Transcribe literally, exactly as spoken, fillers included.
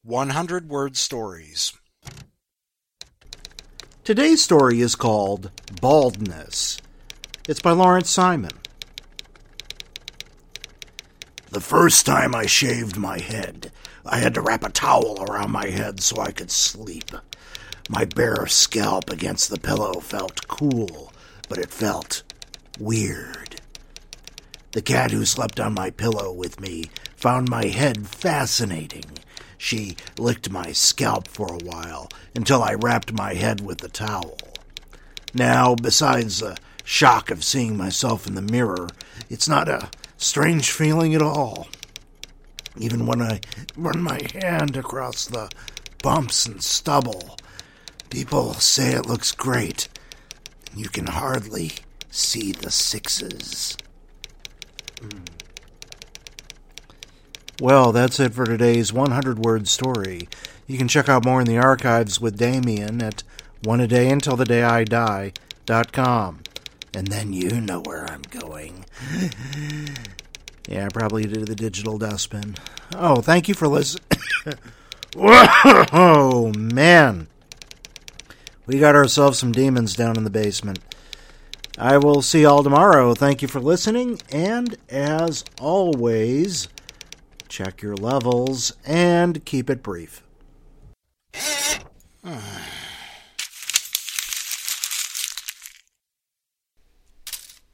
one hundred word stories. Today's story is called Baldness. It's by Lawrence Simon. The first time I shaved my head, I had to wrap a towel around my head so I could sleep. My bare scalp against the pillow felt cool, but it felt weird. The cat who slept on my pillow with me found my head fascinating. She licked my scalp for a while until I wrapped my head with the towel. Now, besides the shock of seeing myself in the mirror, it's not a strange feeling at all. Even when I run my hand across the bumps and stubble, people say it looks great. You can hardly see the sixes. Mm. Well, that's it for today's one hundred word story. You can check out more in the archives with Damien at one a day until the day I die dot com. And then you know where I'm going. Yeah, probably to the digital dustbin. Oh, thank you for listening. Oh, man. We got ourselves some demons down in the basement. I will see y'all tomorrow. Thank you for listening. And as always, check your levels and keep it brief.